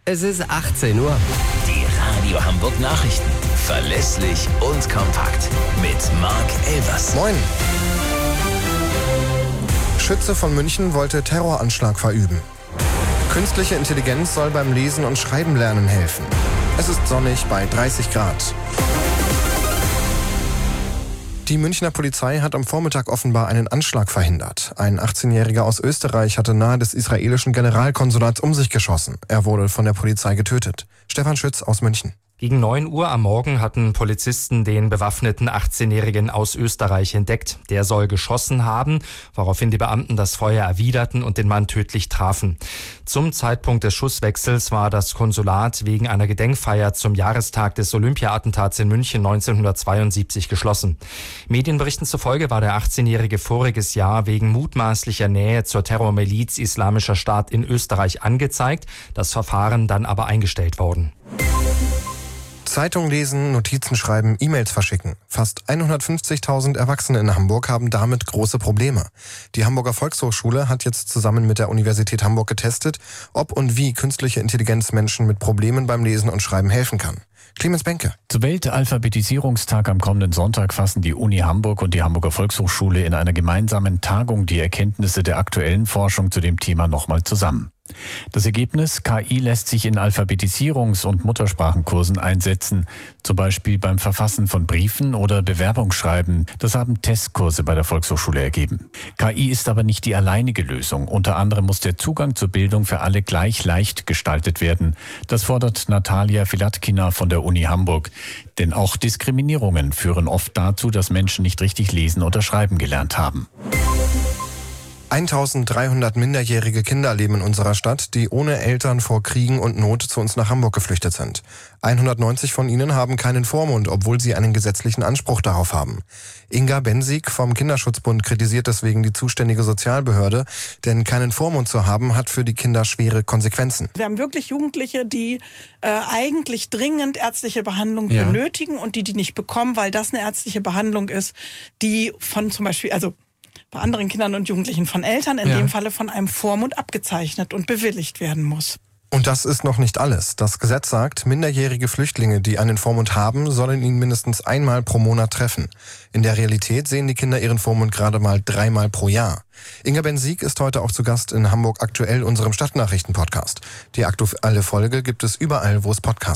Es ist 18 Uhr. Die Radio Hamburg Nachrichten. Verlässlich und kompakt. Mit Marc Elvers. Moin. Schütze von München wollte Terroranschlag verüben. Künstliche Intelligenz soll beim Lesen und Schreiben lernen helfen. Es ist sonnig bei 30 Grad. Die Münchner Polizei hat am Vormittag offenbar einen Anschlag verhindert. Ein 18-Jähriger aus Österreich hatte nahe des israelischen Generalkonsulats um sich geschossen. Er wurde von der Polizei getötet. Stefan Schütz aus München. Gegen 9 Uhr am Morgen hatten Polizisten den bewaffneten 18-Jährigen aus Österreich entdeckt. Der soll geschossen haben, woraufhin die Beamten das Feuer erwiderten und den Mann tödlich trafen. Zum Zeitpunkt des Schusswechsels war das Konsulat wegen einer Gedenkfeier zum Jahrestag des Olympia-Attentats in München 1972 geschlossen. Medienberichten zufolge war der 18-Jährige voriges Jahr wegen mutmaßlicher Nähe zur Terrormiliz Islamischer Staat in Österreich angezeigt, das Verfahren dann aber eingestellt worden. Zeitung lesen, Notizen schreiben, E-Mails verschicken. Fast 150.000 Erwachsene in Hamburg haben damit große Probleme. Die Hamburger Volkshochschule hat jetzt zusammen mit der Universität Hamburg getestet, ob und wie künstliche Intelligenz Menschen mit Problemen beim Lesen und Schreiben helfen kann. Clemens Benke. Zum Weltalphabetisierungstag am kommenden Sonntag fassen die Uni Hamburg und die Hamburger Volkshochschule in einer gemeinsamen Tagung die Erkenntnisse der aktuellen Forschung zu dem Thema nochmal zusammen. Das Ergebnis: KI lässt sich in Alphabetisierungs- und Muttersprachenkursen einsetzen, zum Beispiel beim Verfassen von Briefen oder Bewerbungsschreiben. Das haben Testkurse bei der Volkshochschule ergeben. KI ist aber nicht die alleinige Lösung. Unter anderem muss der Zugang zur Bildung für alle gleich leicht gestaltet werden. Das fordert Natalia Filatkina von der Uni Hamburg. Denn auch Diskriminierungen führen oft dazu, dass Menschen nicht richtig lesen oder schreiben gelernt haben. 1300 minderjährige Kinder leben in unserer Stadt, die ohne Eltern vor Kriegen und Not zu uns nach Hamburg geflüchtet sind. 190 von ihnen haben keinen Vormund, obwohl sie einen gesetzlichen Anspruch darauf haben. Inga Bensig vom Kinderschutzbund kritisiert deswegen die zuständige Sozialbehörde, denn keinen Vormund zu haben, hat für die Kinder schwere Konsequenzen. Wir haben wirklich Jugendliche, die eigentlich dringend ärztliche Behandlung benötigen und die nicht bekommen, weil das eine ärztliche Behandlung ist, die von zum Beispiel, also bei anderen Kindern und Jugendlichen von Eltern, in dem Falle von einem Vormund abgezeichnet und bewilligt werden muss. Und das ist noch nicht alles. Das Gesetz sagt, minderjährige Flüchtlinge, die einen Vormund haben, sollen ihn mindestens einmal pro Monat treffen. In der Realität sehen die Kinder ihren Vormund gerade mal 3-mal pro Jahr. Inga Bensig ist heute auch zu Gast in Hamburg aktuell, unserem Stadtnachrichten-Podcast. Die aktuelle Folge gibt es überall, wo es Podcasts